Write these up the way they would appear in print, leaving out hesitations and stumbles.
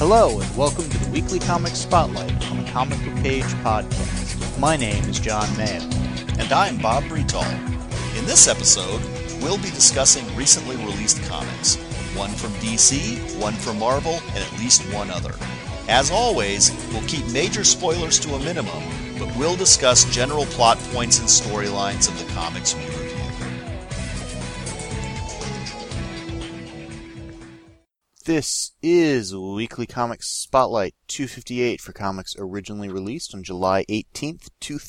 Hello, and welcome to the Weekly Comic Spotlight on the Comic Book Page podcast. My name is John Mayo. And I'm Bob Bretall. In this episode, we'll be discussing recently released comics. One from DC, one from Marvel, and at least one other. As always, we'll keep major spoilers to a minimum, but we'll discuss general plot points and storylines of the comics we review. This is Weekly Comic Spotlight 258 for comics originally released on July 18th,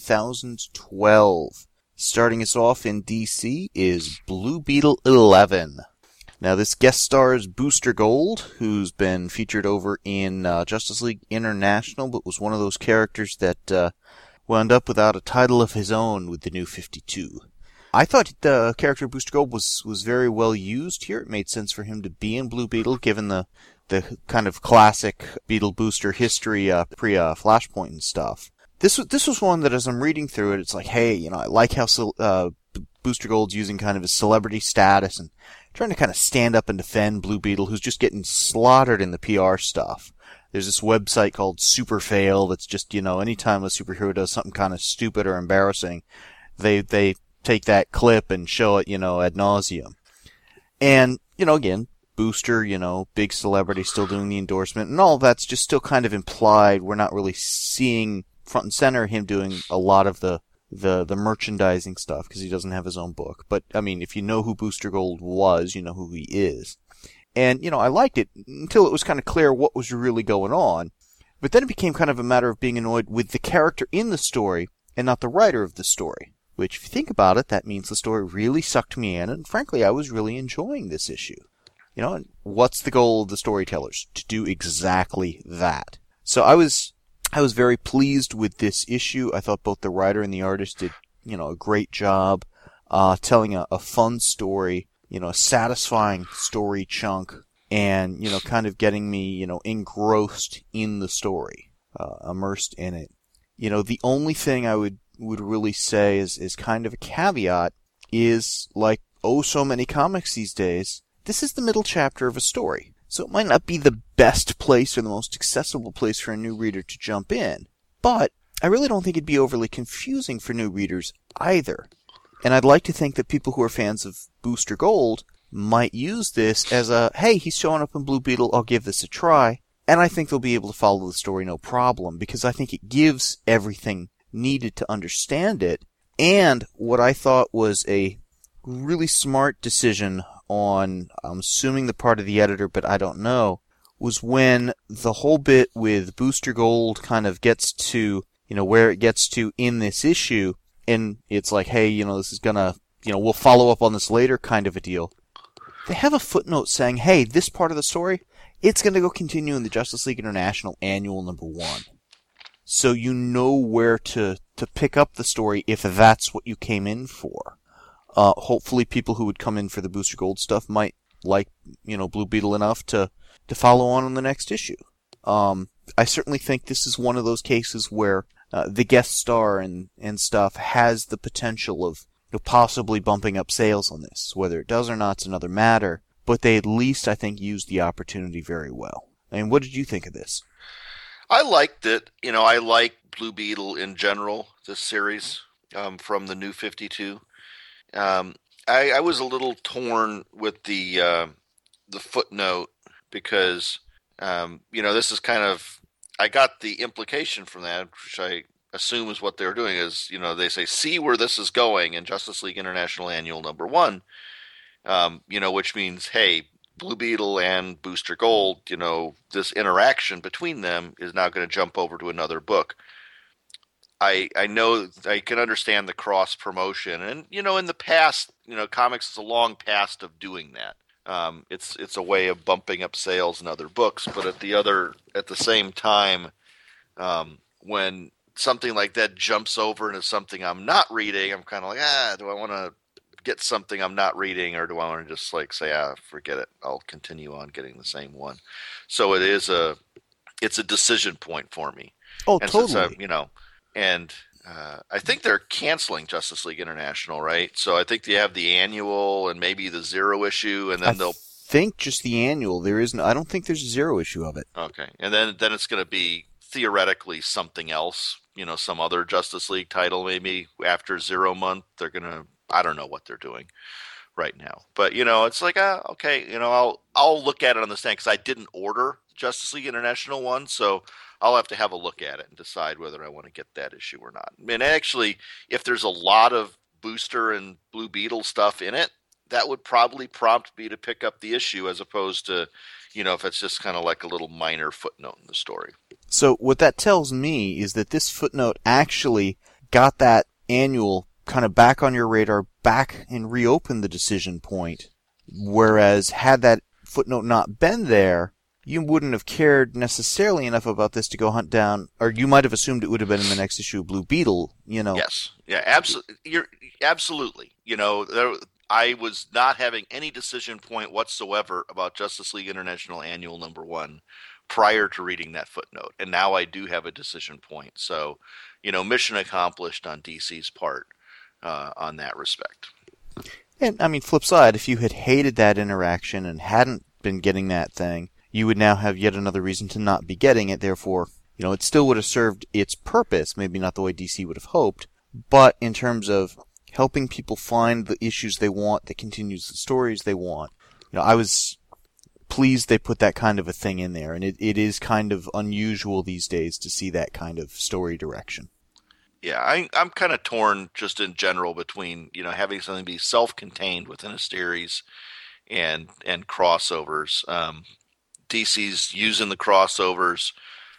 2012. Starting us off in DC is Blue Beetle 11. Now this guest stars Booster Gold, who's been featured over in Justice League International, but was one of those characters that wound up without a title of his own with the New 52. I thought the character Booster Gold was very well used here. It made sense for him to be in Blue Beetle, given the kind of classic Beetle Booster history pre-Flashpoint and stuff. This was one that, as I'm reading through it, it's like, hey, I like how Booster Gold's using kind of his celebrity status and trying to kind of stand up and defend Blue Beetle, who's just getting slaughtered in the PR stuff. There's this website called Super Fail that's just, anytime a superhero does something kind of stupid or embarrassing, they take that clip and show it, ad nauseum. And, again, Booster, big celebrity still doing the endorsement, and all that's just still kind of implied. We're not really seeing front and center him doing a lot of the merchandising stuff, because he doesn't have his own book. But, if you know who Booster Gold was, you know who he is. And, I liked it until it was kind of clear what was really going on. But then it became kind of a matter of being annoyed with the character in the story and not the writer of the story. Which, if you think about it, that means the story really sucked me in, and frankly, I was really enjoying this issue. And what's the goal of the storytellers? To do exactly that. So I was very pleased with this issue. I thought both the writer and the artist did, a great job, telling a fun story, a satisfying story chunk, and, kind of getting me, engrossed in the story, immersed in it. The only thing I would really say is kind of a caveat is, like so many comics these days, this is the middle chapter of a story. So it might not be the best place or the most accessible place for a new reader to jump in. But I really don't think it'd be overly confusing for new readers either. And I'd like to think that people who are fans of Booster Gold might use this as a, hey, he's showing up in Blue Beetle, I'll give this a try. And I think they'll be able to follow the story no problem, because I think it gives everything needed to understand it. And what I thought was a really smart decision on, I'm assuming the part of the editor, but I don't know, was when the whole bit with Booster Gold kind of gets to, where it gets to in this issue, and it's like, hey, this is gonna, we'll follow up on this later kind of a deal. They have a footnote saying, hey, this part of the story, it's gonna go continue in the Justice League International Annual #1. So you know where to pick up the story if that's what you came in for. Hopefully people who would come in for the Booster Gold stuff might like, Blue Beetle enough to follow on the next issue. I certainly think this is one of those cases where the guest star and stuff has the potential of possibly bumping up sales on this. Whether it does or not is another matter, but they at least, I think, used the opportunity very well. What did you think of this? I liked it. I like Blue Beetle in general, this series, from the New 52. I was a little torn with the footnote because, this is kind of, I got the implication from that, which I assume is what they're doing is, they say, see where this is going in Justice League International Annual #1, which means, hey, Blue Beetle and Booster Gold, this interaction between them is now going to jump over to another book. I know I can understand the cross promotion, and in the past, comics is a long past of doing that. It's a way of bumping up sales in other books, but at the same time, when something like that jumps over into something I'm not reading, I'm kind of like, do I want to get something I'm not reading, or do I want to just say, forget it, I'll continue on getting the same one? So it's a decision point for me. Oh, and totally. Since I think they're canceling Justice League International, right? So I think they have the annual and maybe the 0 issue, and then they'll think just the annual. There is no, I don't think there's a zero issue of it. Okay, and then it's going to be theoretically something else. Some other Justice League title maybe after 0 month. They're gonna. I don't know what they're doing right now, but it's like okay. I'll look at it on the stand because I didn't order Justice League International one, so I'll have to have a look at it and decide whether I want to get that issue or not. I mean, actually, if there's a lot of Booster and Blue Beetle stuff in it, that would probably prompt me to pick up the issue as opposed to, if it's just kind of like a little minor footnote in the story. So what that tells me is that this footnote actually got that annual kind of back on your radar, back and reopened the decision point. Whereas had that footnote not been there, you wouldn't have cared necessarily enough about this to go hunt down, or you might have assumed it would have been in the next issue of Blue Beetle, Yes. Yeah, absolutely. I was not having any decision point whatsoever about Justice League International Annual #1 prior to reading that footnote. And now I do have a decision point. So, mission accomplished on DC's part on that respect. And, I mean, flip side, if you had hated that interaction and hadn't been getting that thing, you would now have yet another reason to not be getting it. Therefore, it still would have served its purpose, maybe not the way DC would have hoped, but in terms of helping people find the issues they want that continues the stories they want. I was pleased they put that kind of a thing in there, and it is kind of unusual these days to see that kind of story direction. Yeah, I'm kind of torn just in general between, having something be self-contained within a series and crossovers. DC's using the crossovers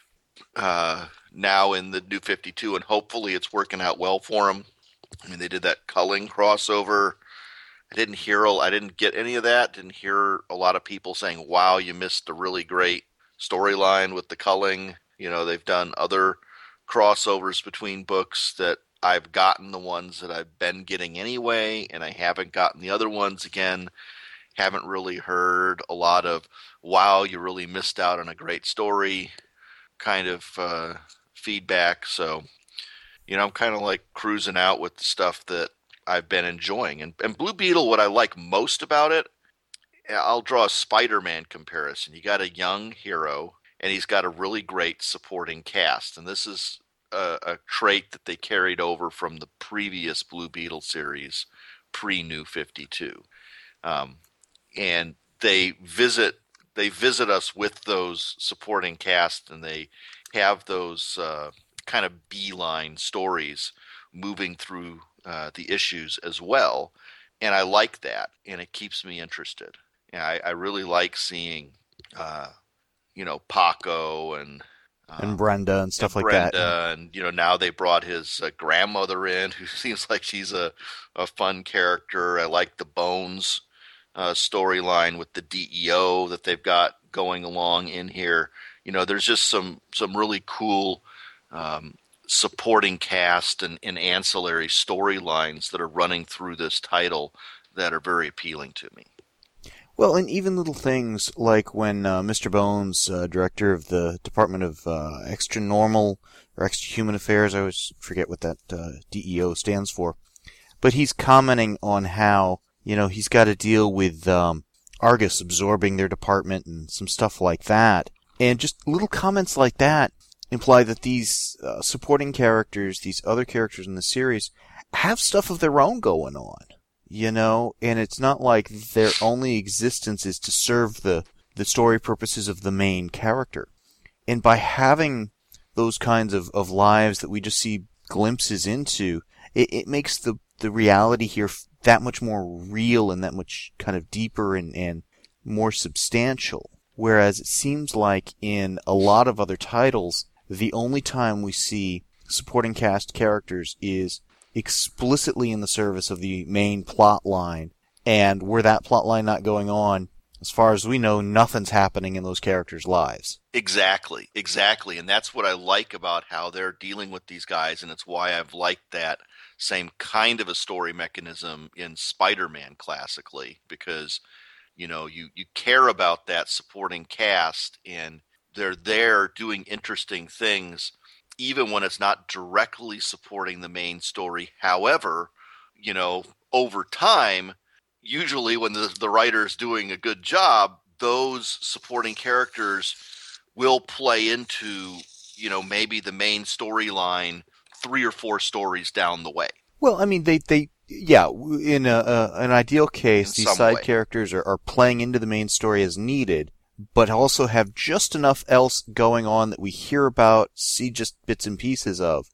now in the New 52, and hopefully it's working out well for them. I mean, they did that Culling crossover. I didn't get any of that. Didn't hear a lot of people saying, wow, you missed a really great storyline with the Culling. They've done other crossovers between books that I've gotten the ones that I've been getting anyway, and I haven't gotten the other ones again. Haven't really heard a lot of, wow, you really missed out on a great story kind of feedback. So, I'm kind of like cruising out with the stuff that I've been enjoying. And Blue Beetle, what I like most about it, I'll draw a Spider-Man comparison. You got a young hero, and he's got a really great supporting cast. And this is a trait that they carried over from the previous Blue Beetle series, pre-New 52. And they visit us with those supporting cast, and they have those kind of beeline stories moving through the issues as well, and I like that, and it keeps me interested. I really like seeing, Paco and Brenda and stuff like that. And now they brought his grandmother in, who seems like she's a fun character. I like the Bones storyline with the DEO that they've got going along in here. There's just some really cool supporting cast and ancillary storylines that are running through this title that are very appealing to me. Well, and even little things like when Mr. Bones, director of the Department of Extra Normal or Extra Human Affairs, I always forget what that DEO stands for, but he's commenting on how, he's got to deal with Argus absorbing their department and some stuff like that. And just little comments like that imply that these supporting characters, these other characters in the series, have stuff of their own going on. And it's not like their only existence is to serve the story purposes of the main character. And by having those kinds of lives that we just see glimpses into, it makes the reality here that much more real and that much kind of deeper and more substantial. Whereas it seems like in a lot of other titles, the only time we see supporting cast characters is explicitly in the service of the main plot line, and were that plot line not going on, as far as we know, nothing's happening in those characters' lives. Exactly. And that's what I like about how they're dealing with these guys, and it's why I've liked that same kind of a story mechanism in Spider-Man classically, because you care about that supporting cast, and they're there doing interesting things even when it's not directly supporting the main story. However, over time, usually when the writer's doing a good job, those supporting characters will play into, maybe the main storyline 3 or 4 stories down the way. Well, I mean, yeah, in an ideal case, these side characters are playing into the main story as needed, but also have just enough else going on that we hear about, see just bits and pieces of,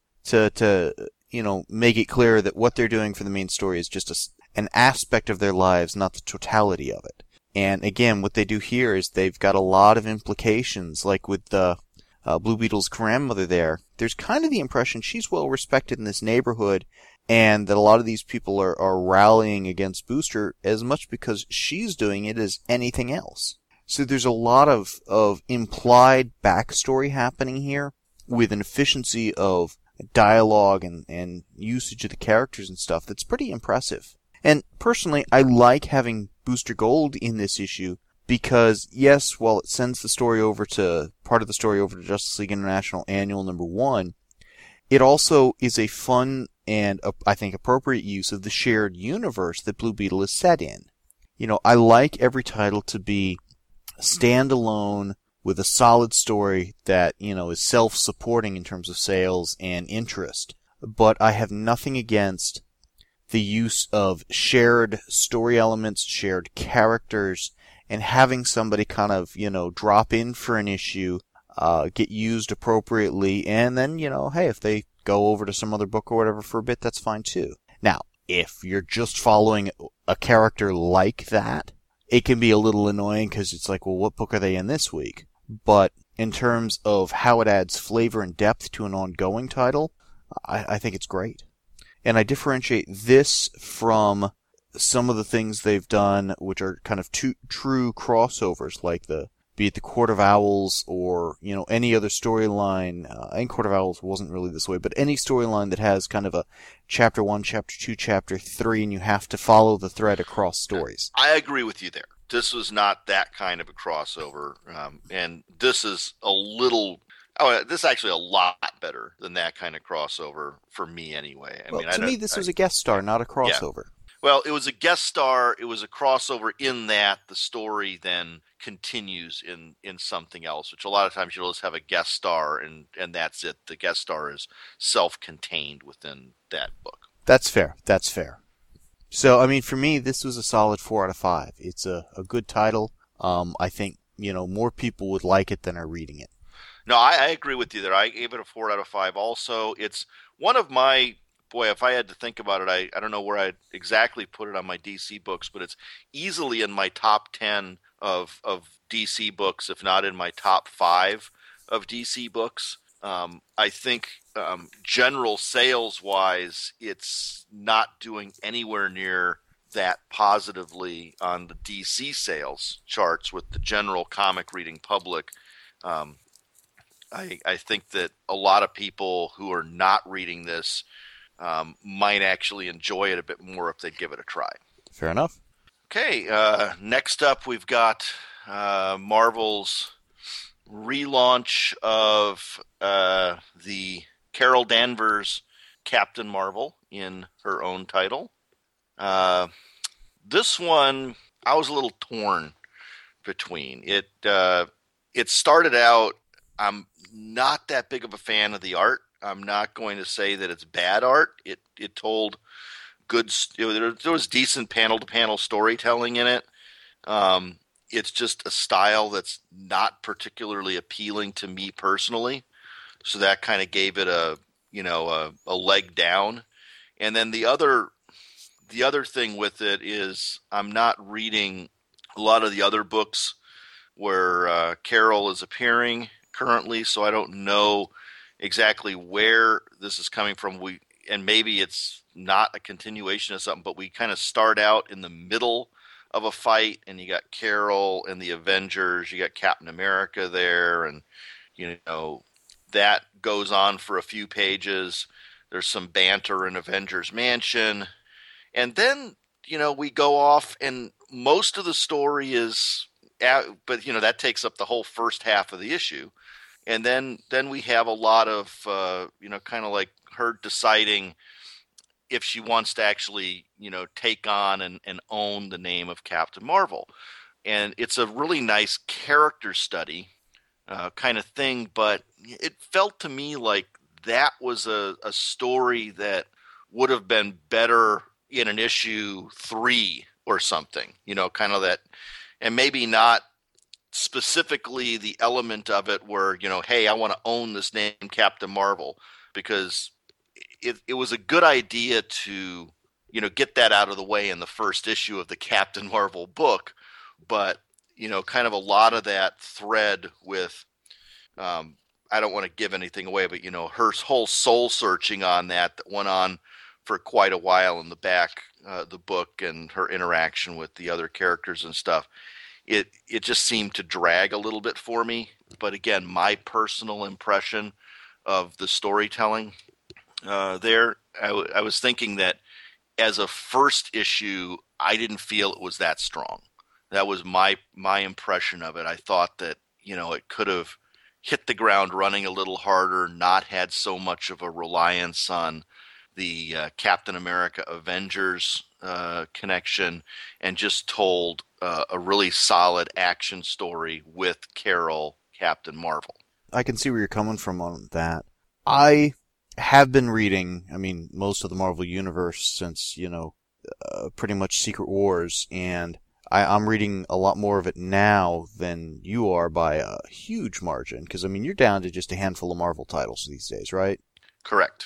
to make it clear that what they're doing for the main story is just an aspect of their lives, not the totality of it. And again, what they do here is they've got a lot of implications, like with the Blue Beetle's grandmother there. There's kind of the impression she's well respected in this neighborhood, and that a lot of these people are rallying against Booster as much because she's doing it as anything else. So there's a lot of implied backstory happening here with an efficiency of dialogue and usage of the characters and stuff that's pretty impressive. And personally, I like having Booster Gold in this issue because, yes, while it sends part of the story over to Justice League International Annual number 1, it also is a fun and, I think, appropriate use of the shared universe that Blue Beetle is set in. I like every title to be standalone with a solid story that, is self-supporting in terms of sales and interest. But I have nothing against the use of shared story elements, shared characters, and having somebody kind of, drop in for an issue, get used appropriately, and then, hey, if they go over to some other book or whatever for a bit, that's fine too. Now, if you're just following a character like that, it can be a little annoying because it's like, well, what book are they in this week? But in terms of how it adds flavor and depth to an ongoing title, I think it's great. And I differentiate this from some of the things they've done, which are kind of true crossovers, like be it the Court of Owls or, any other storyline. And Court of Owls wasn't really this way, but any storyline that has kind of a chapter 1, chapter 2, chapter 3, and you have to follow the thread across stories. I agree with you there. This was not that kind of a crossover, and this is this is actually a lot better than that kind of crossover for me anyway. To me, this was a guest star, not a crossover. Yeah. Well, it was a guest star. It was a crossover in that the story then continues in something else, which a lot of times you'll just have a guest star and that's it. The guest star is self-contained within that book. That's fair. So, for me, this was a solid 4 out of 5. It's a good title. I think, more people would like it than are reading it. No, I agree with you there. I gave it a 4 out of 5 also. It's one of my, if I had to think about it, I don't know where I'd exactly put it on my DC books, but it's easily in my top 10 of DC books, if not in my top 5 of DC books. I think general sales-wise, it's not doing anywhere near that positively on the DC sales charts with the general comic reading public. I think that a lot of people who are not reading this might actually enjoy it a bit more if they give it a try. Fair enough. Okay, next up we've got Marvel's relaunch of the Carol Danvers Captain Marvel in her own title. This one I was a little torn between. It started out, I'm not that big of a fan of the art. I'm not going to say that it's bad art. It told good. There was decent panel-to-panel storytelling in it. It's just a style that's not particularly appealing to me personally. So that kind of gave it a leg down. And then the other thing with it is I'm not reading a lot of the other books where Carol is appearing currently, so I don't know exactly where this is coming from. And maybe it's not a continuation of something, but we kind of start out in the middle of a fight, and you got Carol and the Avengers, you got Captain America there, and that goes on for a few pages. There's some banter in Avengers Mansion, and then we go off, and most of the story is, but that takes up the whole first half of the issue, and then we have a lot of kind of like her deciding if she wants to actually, take on and own the name of Captain Marvel. And it's a really nice character study kind of thing, but it felt to me like that was a story that would have been better in an issue 3 or something, kind of that, and maybe not specifically the element of it where, hey, I want to own this name Captain Marvel, because it was a good idea to, get that out of the way in the first issue of the Captain Marvel book. But, kind of a lot of that thread with, I don't want to give anything away, but, her whole soul searching on that went on for quite a while in the back, the book, and her interaction with the other characters and stuff. It just seemed to drag a little bit for me. But again, my personal impression of the storytelling there, I was thinking that as a first issue, I didn't feel it was that strong. That was my impression of it. I thought that, it could have hit the ground running a little harder, not had so much of a reliance on the Captain America Avengers connection, and just told a really solid action story with Carol, Captain Marvel. I can see where you're coming from on that. I have been reading, most of the Marvel Universe since, pretty much Secret Wars, and I'm reading a lot more of it now than you are by a huge margin, because, you're down to just a handful of Marvel titles these days, right? Correct.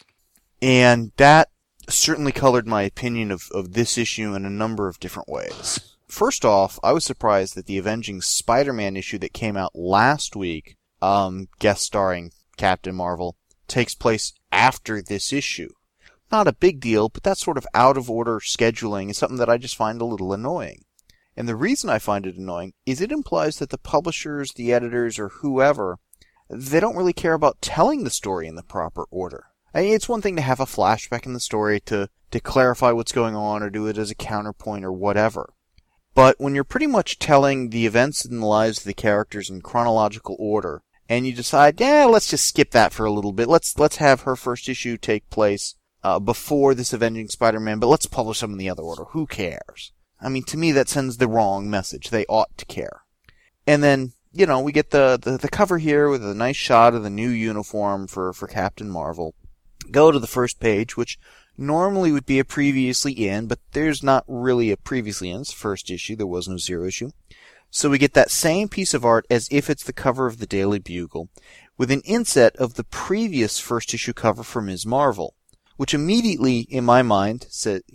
And that certainly colored my opinion of this issue in a number of different ways. First off, I was surprised that the Avenging Spider-Man issue that came out last week, guest starring Captain Marvel, takes place after this issue. Not a big deal, but that sort of out-of-order scheduling is something that I just find a little annoying. And the reason I find it annoying is it implies that the publishers, the editors, or whoever, they don't really care about telling the story in the proper order. It's one thing to have a flashback in the story to clarify what's going on or do it as a counterpoint or whatever. But when you're pretty much telling the events and the lives of the characters in chronological order, and you decide, let's just skip that for a little bit. Let's have her first issue take place before this Avenging Spider-Man, but let's publish them in the other order. Who cares? To me, that sends the wrong message. They ought to care. And then, we get the cover here with a nice shot of the new uniform for Captain Marvel. Go to the first page, which normally would be a previously in, but there's not really a previously in. It's the first issue. There was no zero issue. So we get that same piece of art as if it's the cover of the Daily Bugle, with an inset of the previous first issue cover for Ms. Marvel, which immediately, in my mind,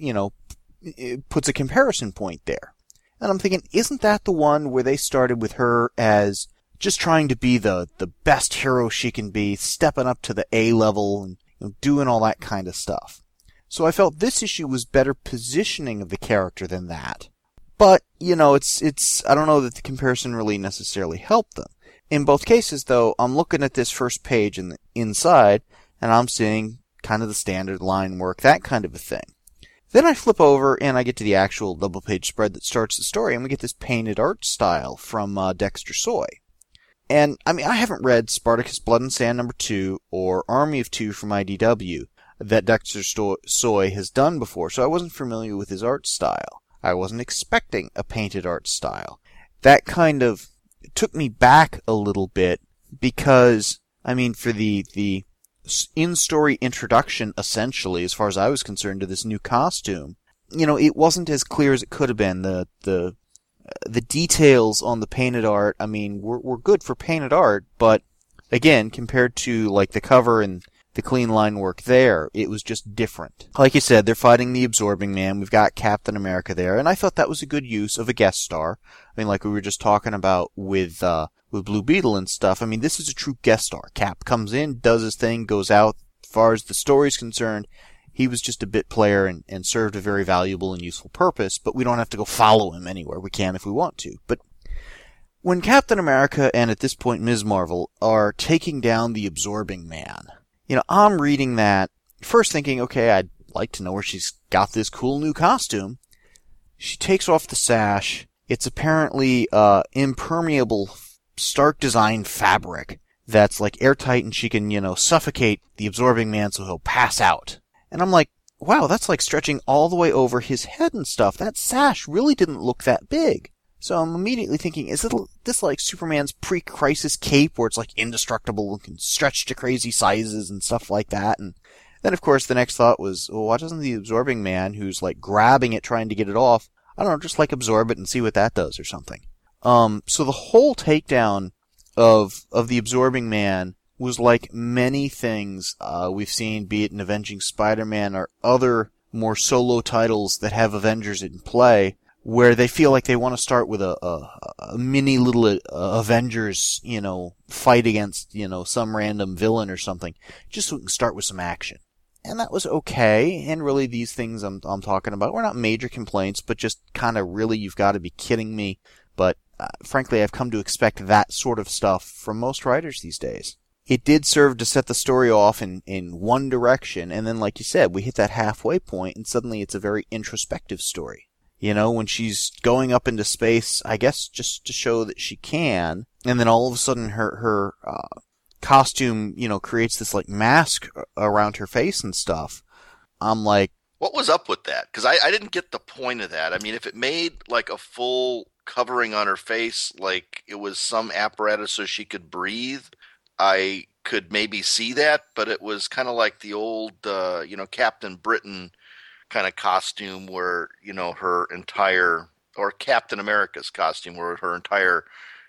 it puts a comparison point there. And I'm thinking, isn't that the one where they started with her as just trying to be the best hero she can be, stepping up to the A level and doing all that kind of stuff? So I felt this issue was better positioning of the character than that. But, it's I don't know that the comparison really necessarily helped them. In both cases, though, I'm looking at this first page in the inside, and I'm seeing kind of the standard line work, that kind of a thing. Then I flip over and I get to the actual double-page spread that starts the story, and we get this painted art style from Dexter Soy. And, I haven't read Spartacus Blood and Sand #2 or Army of Two from IDW that Dexter Soy has done before, so I wasn't familiar with his art style. I wasn't expecting a painted art style. That kind of took me back a little bit because, for the in-story introduction, essentially, as far as I was concerned, to this new costume, it wasn't as clear as it could have been. The details on the painted art, were good for painted art, but again, compared to like the cover and the clean line work there, it was just different. Like you said, they're fighting the Absorbing Man. We've got Captain America there, and I thought that was a good use of a guest star. Like we were just talking about with Blue Beetle and stuff. This is a true guest star. Cap comes in, does his thing, goes out. As far as the story's concerned, he was just a bit player and served a very valuable and useful purpose, but we don't have to go follow him anywhere. We can if we want to. But when Captain America and at this point Ms. Marvel are taking down the Absorbing Man, I'm reading that, first thinking, okay, I'd like to know where she's got this cool new costume. She takes off the sash. It's apparently impermeable Stark Design fabric that's like airtight, and she can, suffocate the Absorbing Man so he'll pass out. And I'm like, wow, that's like stretching all the way over his head and stuff. That sash really didn't look that big. So I'm immediately thinking, is this like Superman's pre-crisis cape where it's like indestructible and can stretch to crazy sizes and stuff like that? And then, of course, the next thought was, well, why doesn't the Absorbing Man, who's like grabbing it, trying to get it off, I don't know, just like absorb it and see what that does or something. So the whole takedown of the Absorbing Man was like many things we've seen, be it in Avenging Spider-Man or other more solo titles that have Avengers in play, where they feel like they want to start with a mini little Avengers, fight against, some random villain or something, just so we can start with some action. And that was okay, and really these things I'm talking about were not major complaints, but just kind of really, you've got to be kidding me. But frankly, I've come to expect that sort of stuff from most writers these days. It did serve to set the story off in one direction, and then, like you said, we hit that halfway point, and suddenly it's a very introspective story. When she's going up into space, I guess just to show that she can, and then all of a sudden her costume, creates this like mask around her face and stuff. I'm like, what was up with that? Because I didn't get the point of that. I mean, if it made like a full covering on her face, like it was some apparatus so she could breathe, I could maybe see that, but it was kind of like the old, Captain Britain kind of costume where, her entire, or Captain America's costume where her entire,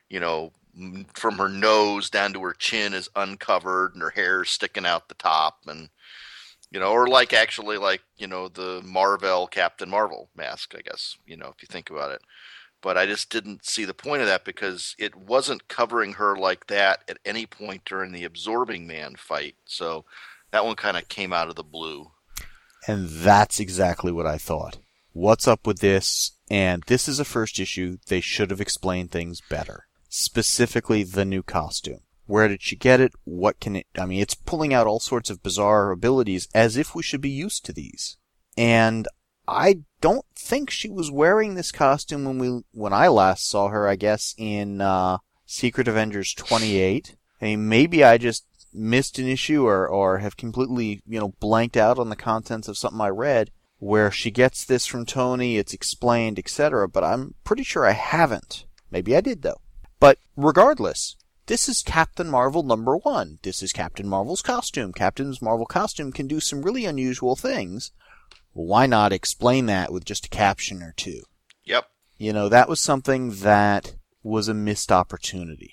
from her nose down to her chin is uncovered and her hair is sticking out the top, and, or like actually like, the Marvel Captain Marvel mask, I guess, if you think about it. But I just didn't see the point of that because it wasn't covering her like that at any point during the Absorbing Man fight. So that one kind of came out of the blue. And that's exactly what I thought. What's up with this? And this is a first issue. They should have explained things better. Specifically, the new costume. Where did she get it? What can it... I mean, it's pulling out all sorts of bizarre abilities as if we should be used to these. And I don't think she was wearing this costume when I last saw her, I guess, in Secret Avengers 28. I mean, maybe I just missed an issue or have completely, blanked out on the contents of something I read where she gets this from Tony, it's explained, etc., but I'm pretty sure I haven't. Maybe I did, though. But regardless, this is Captain Marvel #1. This is Captain Marvel's costume. Captain Marvel's costume can do some really unusual things. Why not explain that with just a caption or two? Yep. That was something that was a missed opportunity.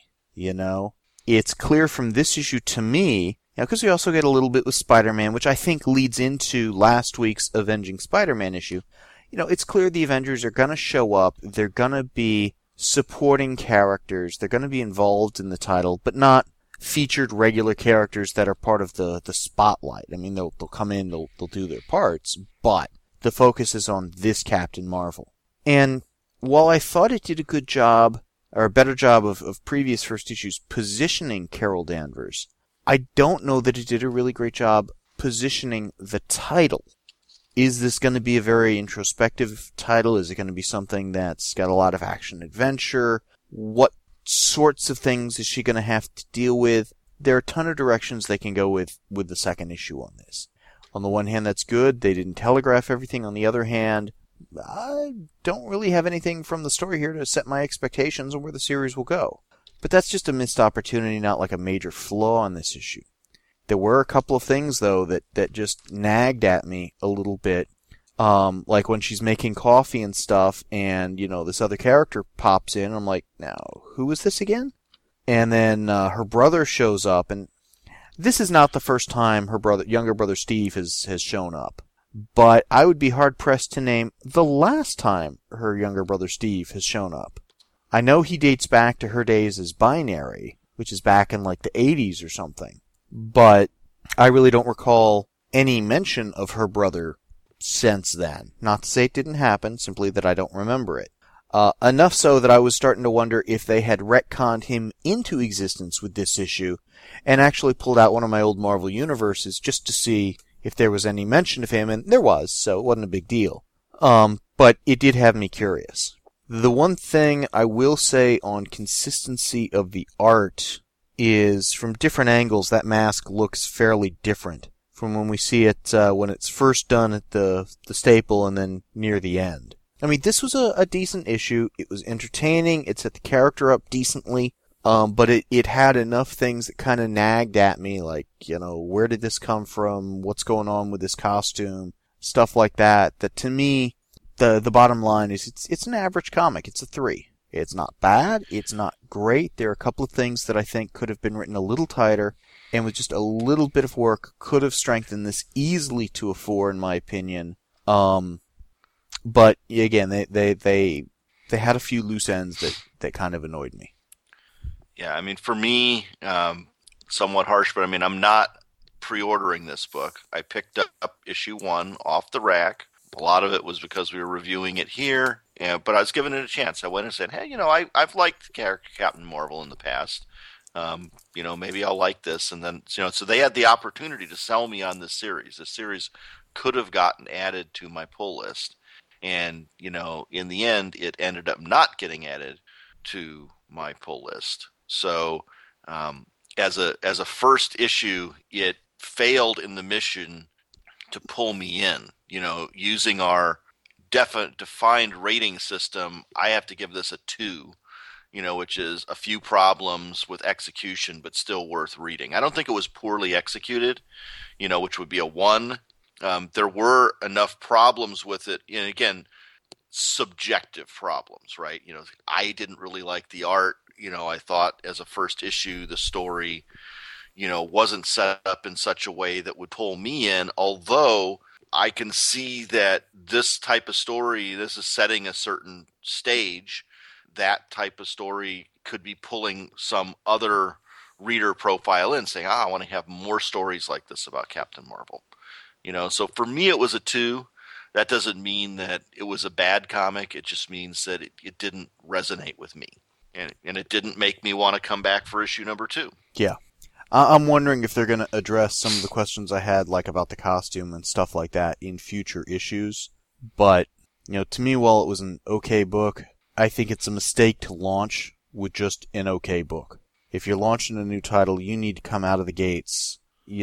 It's clear from this issue to me, because we also get a little bit with Spider-Man, which I think leads into last week's Avenging Spider-Man issue. It's clear the Avengers are going to show up. They're going to be supporting characters. They're going to be involved in the title, but not featured regular characters that are part of the spotlight. I mean, they'll come in, they'll do their parts, but the focus is on this Captain Marvel. And while I thought it did a good job, or a better job of previous first issues positioning Carol Danvers, I don't know that it did a really great job positioning the title. Is this going to be a very introspective title? Is it going to be something that's got a lot of action adventure? What sorts of things is she going to have to deal with? There are a ton of directions they can go with the second issue on this. On the one hand, that's good. They didn't telegraph everything. On the other hand, I don't really have anything from the story here to set my expectations on where the series will go. But that's just a missed opportunity, not like a major flaw in this issue. There were a couple of things, though, that just nagged at me a little bit. Like when she's making coffee and stuff, and, this other character pops in, I'm like, now, who is this again? And then her brother shows up, and this is not the first time her younger brother Steve has shown up. But I would be hard-pressed to name the last time her younger brother Steve has shown up. I know he dates back to her days as Binary, which is back in like the 80s or something. But I really don't recall any mention of her brother since then. Not to say it didn't happen, simply that I don't remember it. Enough so that I was starting to wonder if they had retconned him into existence with this issue and actually pulled out one of my old Marvel universes just to see if there was any mention of him, and there was, so it wasn't a big deal. But it did have me curious. The one thing I will say on consistency of the art is from different angles that mask looks fairly different from when we see it when it's first done at the staple and then near the end. I mean, this was a decent issue. It was entertaining. It set the character up decently. But it had enough things that kind of nagged at me, like, where did this come from? What's going on with this costume? Stuff like that. That to me, the bottom line is it's an average comic. It's a 3. It's not bad. It's not great. There are a couple of things that I think could have been written a little tighter, and with just a little bit of work, could have strengthened this easily to a 4, in my opinion. But again, they had a few loose ends that kind of annoyed me. Yeah, I mean, for me, somewhat harsh, but I mean, I'm not pre-ordering this book. I picked up issue 1 off the rack. A lot of it was because we were reviewing it here, but I was giving it a chance. I went and said, hey, I've liked Captain Marvel in the past. Maybe I'll like this. And then, so they had the opportunity to sell me on this series. This series could have gotten added to my pull list. And, in the end, it ended up not getting added to my pull list. So, as a first issue, it failed in the mission to pull me in. Using our defined rating system, I have to give this a 2. Which is a few problems with execution, but still worth reading. I don't think it was poorly executed, which would be a 1. There were enough problems with it, and again, subjective problems, right? I didn't really like the art. I thought as a first issue, the story, wasn't set up in such a way that would pull me in, although I can see that this type of story, this is setting a certain stage. That type of story could be pulling some other reader profile in, saying, I want to have more stories like this about Captain Marvel. So for me, it was a 2. That doesn't mean that it was a bad comic. It just means that it didn't resonate with me. And it didn't make me want to come back for issue number 2. Yeah. I'm wondering if they're going to address some of the questions I had, like about the costume and stuff like that, in future issues. But, to me, while it was an okay book, I think it's a mistake to launch with just an okay book. If you're launching a new title, you need to come out of the gates,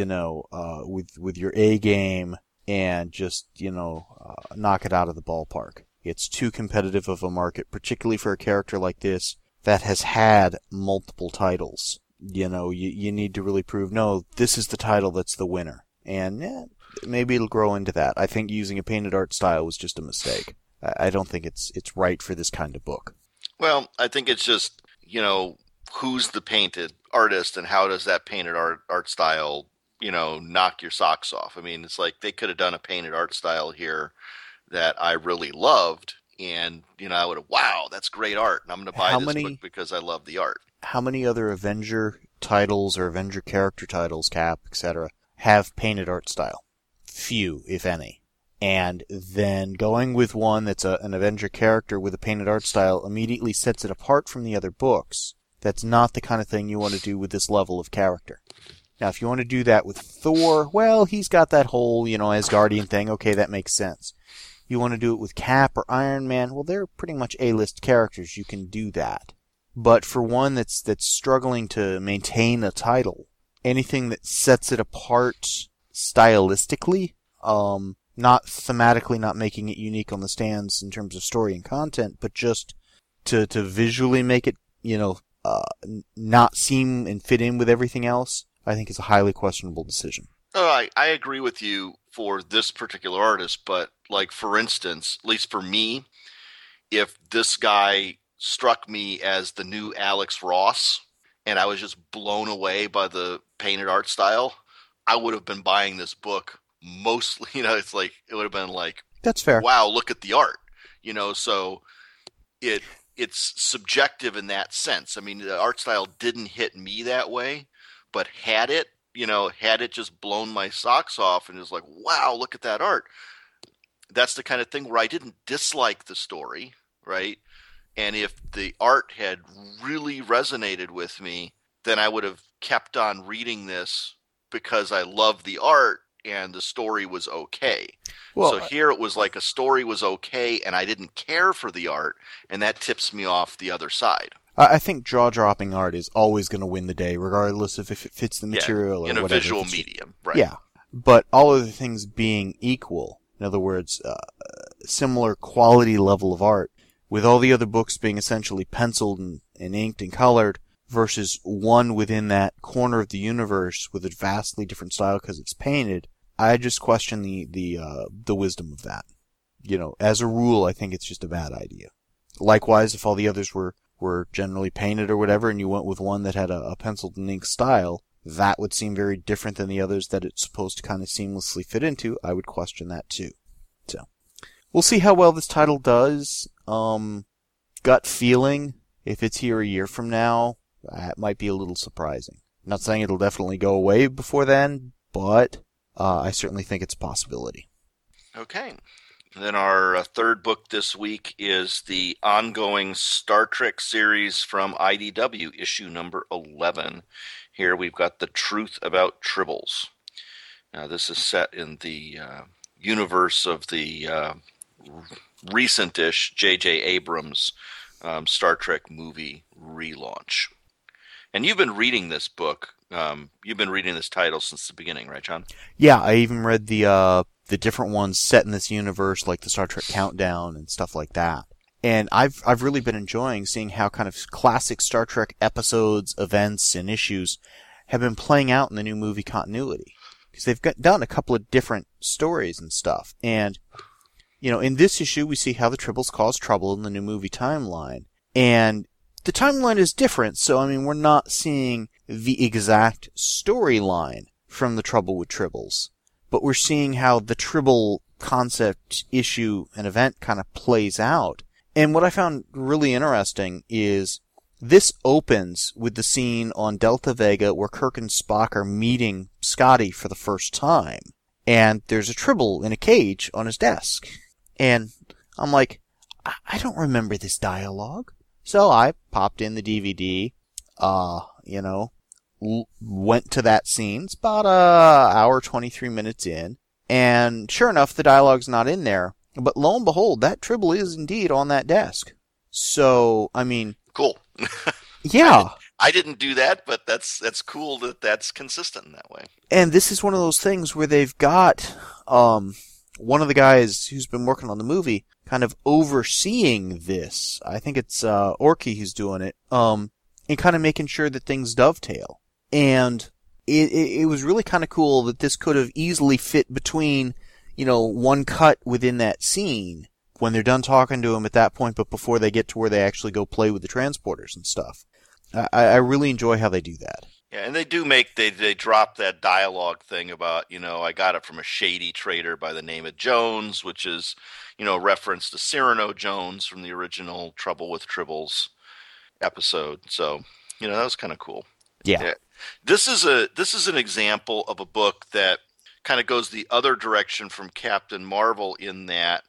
with your A game and just, knock it out of the ballpark. It's too competitive of a market, particularly for a character like this that has had multiple titles. You need to really prove, no, this is the title that's the winner. And maybe it'll grow into that. I think using a painted art style was just a mistake. I don't think it's right for this kind of book. Well, I think it's just, who's the painted artist and how does that painted art style, knock your socks off? I mean, it's like they could have done a painted art style here that I really loved, and, I would have, wow, that's great art, and I'm going to buy this book because I love the art. How many other Avenger titles or Avenger character titles, Cap, etc., have painted art style? Few, if any. And then going with one that's an Avenger character with a painted art style immediately sets it apart from the other books. That's not the kind of thing you want to do with this level of character. Now, if you want to do that with Thor, well, he's got that whole, Asgardian thing. Okay, that makes sense. You want to do it with Cap or Iron Man, well, they're pretty much A-list characters. You can do that. But for one that's struggling to maintain a title, anything that sets it apart stylistically, not thematically, not making it unique on the stands in terms of story and content, but just to visually make it, not seem and fit in with everything else, I think is a highly questionable decision. Oh, I agree with you for this particular artist, but like, for instance, at least for me, if this guy struck me as the new Alex Ross and I was just blown away by the painted art style, I would have been buying this book mostly, it's like, it would have been like, that's fair. Wow, look at the art, so it's subjective in that sense. I mean, the art style didn't hit me that way, but had it just blown my socks off and it was like, wow, look at that art. That's the kind of thing where I didn't dislike the story, right? And if the art had really resonated with me, then I would have kept on reading this because I love the art and the story was okay. Well, so here it was like a story was okay and I didn't care for the art, and that tips me off the other side. I think jaw-dropping art is always going to win the day, regardless of if it fits the material or in whatever. In a visual medium, right. Yeah. but all other things being equal, in other words, similar quality level of art, with all the other books being essentially penciled and inked and colored, versus one within that corner of the universe with a vastly different style because it's painted, I just question the wisdom of that. You know, as a rule, I think it's just a bad idea. Likewise, if all the others were generally painted or whatever, and you went with one that had a penciled and ink style, that would seem very different than the others that it's supposed to kind of seamlessly fit into. I would question that too. So, we'll see how well this title does. Gut feeling, if it's here a year from now, that might be a little surprising. Not saying it'll definitely go away before then, but I certainly think it's a possibility. Okay. Then our third book this week is the ongoing Star Trek series from IDW, issue number 11. Here we've got The Truth About Tribbles. Now this is set in the universe of the recent-ish J.J. Abrams Star Trek movie relaunch. And you've been reading this book. You've been reading this title since the beginning, right, John? Yeah, I even read the different ones set in this universe, like the Star Trek Countdown and stuff like that. And I've really been enjoying seeing how kind of classic Star Trek episodes, events, and issues have been playing out in the new movie continuity. Because they've done a couple of different stories and stuff. And, you know, in this issue, we see how the Tribbles cause trouble in the new movie timeline. And the timeline is different, so, I mean, we're not seeing the exact storyline from the Trouble with Tribbles. But we're seeing how the Tribble concept, issue, and event kind of plays out. And what I found really interesting is this opens with the scene on Delta Vega where Kirk and Spock are meeting Scotty for the first time. And there's a Tribble in a cage on his desk. And I'm like, I don't remember this dialogue. So I popped in the DVD, went to that scene. It's about an hour, 23 minutes in. And sure enough, the dialogue's not in there. But lo and behold, that Tribble is indeed on that desk. So, I mean... Cool. Yeah. I didn't do that, but that's cool that that's consistent in that way. And this is one of those things where they've got one of the guys who's been working on the movie kind of overseeing this. I think it's Orky who's doing it, and kind of making sure that things dovetail. And it was really kind of cool that this could have easily fit between, one cut within that scene when they're done talking to him at that point, but before they get to where they actually go play with the transporters and stuff. I really enjoy how they do that. Yeah, and they do they drop that dialogue thing about, I got it from a shady trader by the name of Jones, which is, reference to Cyrano Jones from the original Trouble with Tribbles episode. So, that was kind of cool. Yeah. This is an example of a book that kind of goes the other direction from Captain Marvel in that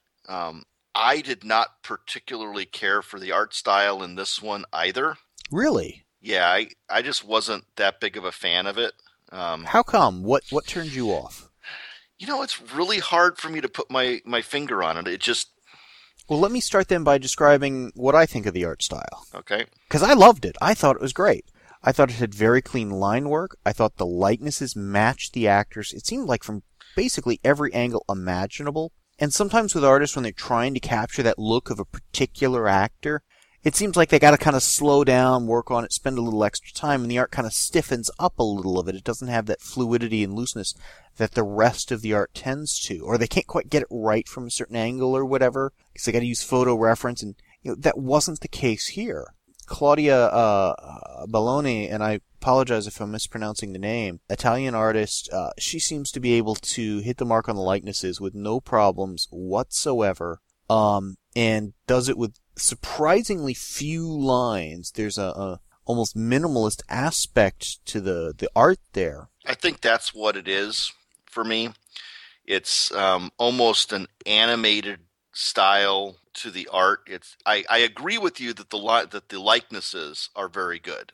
I did not particularly care for the art style in this one either. Really? Yeah, I just wasn't that big of a fan of it. How come? What turned you off? It's really hard for me to put my finger on it. It just... Well, let me start then by describing what I think of the art style. Okay. Because I loved it. I thought it was great. I thought it had very clean line work. I thought the likenesses matched the actors. It seemed like from basically every angle imaginable. And sometimes with artists, when they're trying to capture that look of a particular actor, it seems like they got to kind of slow down, work on it, spend a little extra time, and the art kind of stiffens up a little of it. It doesn't have that fluidity and looseness that the rest of the art tends to. Or they can't quite get it right from a certain angle or whatever, because they got to use photo reference, and that wasn't the case here. Claudia Belloni, and I apologize if I'm mispronouncing the name, Italian artist, she seems to be able to hit the mark on the likenesses with no problems whatsoever, and does it with surprisingly few lines. There's a almost minimalist aspect to the art there. I think that's what it is for me. It's almost an animated style to the art. I agree with you that the likenesses are very good.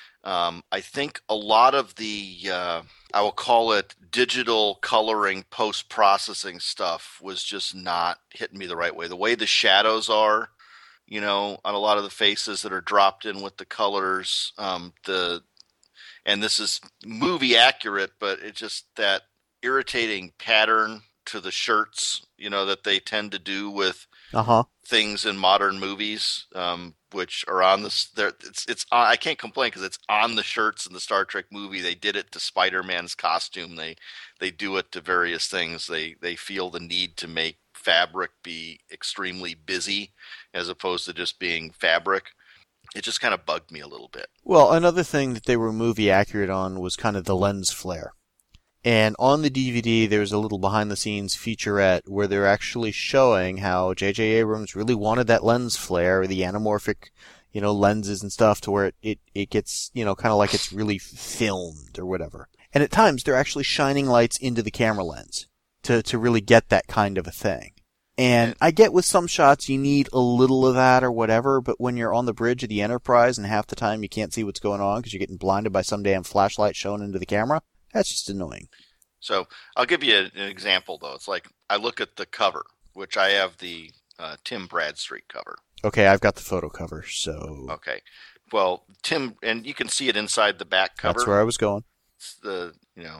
I think a lot of the I will call it digital coloring post-processing stuff was just not hitting me the right way. The way the shadows are, on a lot of the faces that are dropped in with the colors, and this is movie accurate, but it's just that irritating pattern to the shirts, that they tend to do with things in modern movies, which are on this. It's I can't complain because it's on the shirts in the Star Trek movie. They did it to Spider-Man's costume. They do it to various things. They feel the need to make fabric be extremely busy as opposed to just being fabric. It just kind of bugged me a little bit. Well, another thing that they were movie accurate on was kind of the lens flare. And on the DVD, there's a little behind-the-scenes featurette where they're actually showing how J.J. Abrams really wanted that lens flare, the anamorphic, lenses and stuff, to where it gets, kind of like it's really filmed or whatever. And at times, they're actually shining lights into the camera lens to really get that kind of a thing. And I get with some shots you need a little of that or whatever, but when you're on the bridge of the Enterprise and half the time you can't see what's going on because you're getting blinded by some damn flashlight showing into the camera, that's just annoying. So I'll give you an example, though. It's like I look at the cover, which I have the Tim Bradstreet cover. Okay, I've got the photo cover, so... Okay. Well, Tim, and you can see it inside the back cover. That's where I was going. It's the,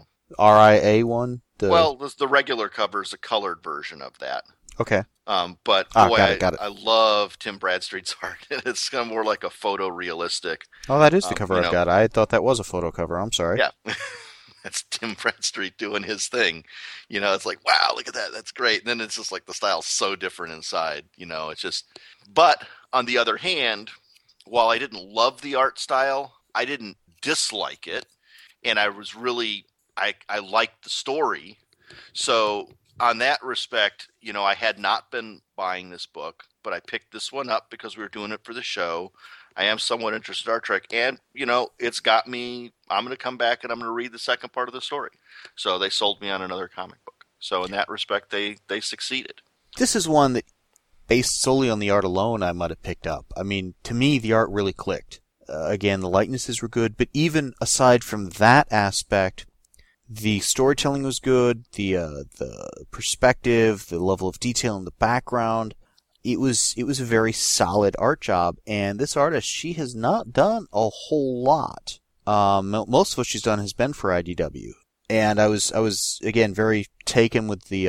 RIA one? Well, the regular cover is a colored version of that. Okay. But boy, got it. I love Tim Bradstreet's art. It's kind of more like a photorealistic. Oh, that is the cover I've got. I thought that was a photo cover. I'm sorry. Yeah. That's Tim Bradstreet doing his thing. It's like, wow, look at that. That's great. And then it's just like the style's so different inside. It's just. But on the other hand, while I didn't love the art style, I didn't dislike it. And I was really, I liked the story. So on that respect, I had not been buying this book, but I picked this one up because we were doing it for the show. I am somewhat interested in Star Trek, and, it's got me, I'm going to come back and I'm going to read the second part of the story. So they sold me on another comic book. So in that respect, they succeeded. This is one that, based solely on the art alone, I might have picked up. I mean, to me, the art really clicked. Again, the likenesses were good, but even aside from that aspect, the storytelling was good, the perspective, the level of detail in the background. It was a very solid art job, and this artist, she has not done a whole lot. Most of what she's done has been for IDW, and I was again very taken with the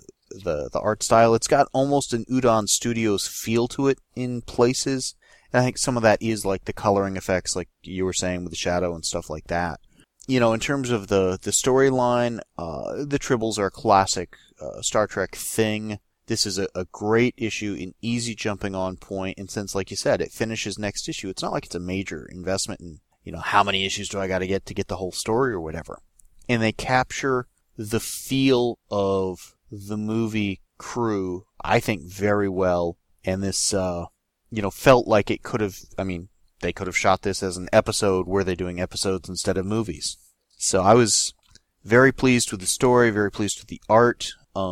art style. It's got almost an Udon Studios feel to it in places, and I think some of that is like the coloring effects, like you were saying with the shadow and stuff like that. In terms of the storyline, the Tribbles are a classic Star Trek thing. This is a great issue, an easy jumping on point, and since, like you said, it finishes next issue, it's not like it's a major investment in, how many issues do I got to get the whole story or whatever. And they capture the feel of the movie crew, I think, very well, and this, felt like it could have, they could have shot this as an episode where they're doing episodes instead of movies. So I was very pleased with the story, very pleased with the art.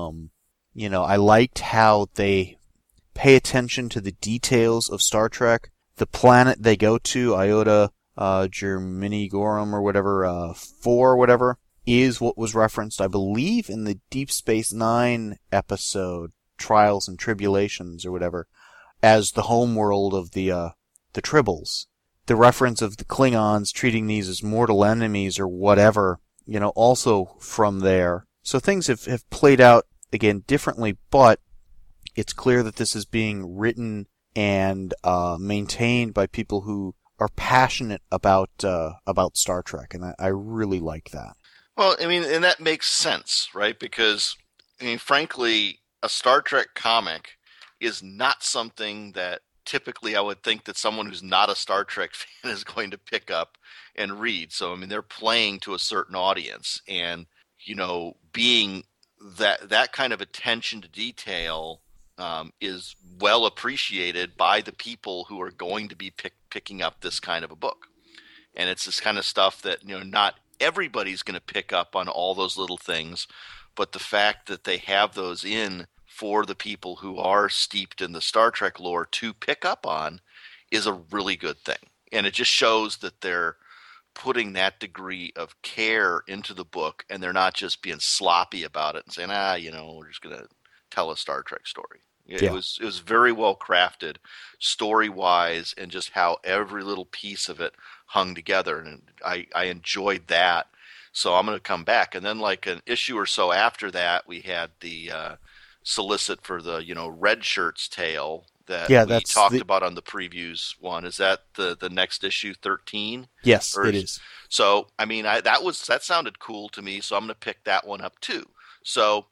I liked how they pay attention to the details of Star Trek. The planet they go to, Iota Germinigorum or whatever, 4 whatever, is what was referenced, I believe, in the Deep Space Nine episode, Trials and Tribulations or whatever, as the homeworld of the Tribbles. The reference of the Klingons treating these as mortal enemies or whatever, also from there. So things have played out, again, differently, but it's clear that this is being written and maintained by people who are passionate about Star Trek, and I really like that. Well, and that makes sense, right? Because, frankly, a Star Trek comic is not something that typically I would think that someone who's not a Star Trek fan is going to pick up and read. So, they're playing to a certain audience, and, being that kind of attention to detail is well appreciated by the people who are going to be picking up this kind of a book. And it's this kind of stuff that, not everybody's going to pick up on all those little things, but the fact that they have those in for the people who are steeped in the Star Trek lore to pick up on is a really good thing. And it just shows that they're putting that degree of care into the book, and they're not just being sloppy about it and saying, we're just going to tell a Star Trek story. It was very well crafted story-wise, and just how every little piece of it hung together. And I enjoyed that. so I'm going to come back. And then like an issue or so after that, we had the solicit for the Red Shirt's tale that we talked about on the previews one. Is that the next issue 13? Yes, it is. So I mean, that sounded cool to me, so I'm going to pick that one up too. So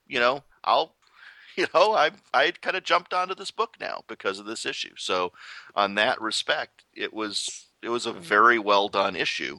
I kind of jumped onto this book now because of this issue. So on that respect, it was a very well done issue.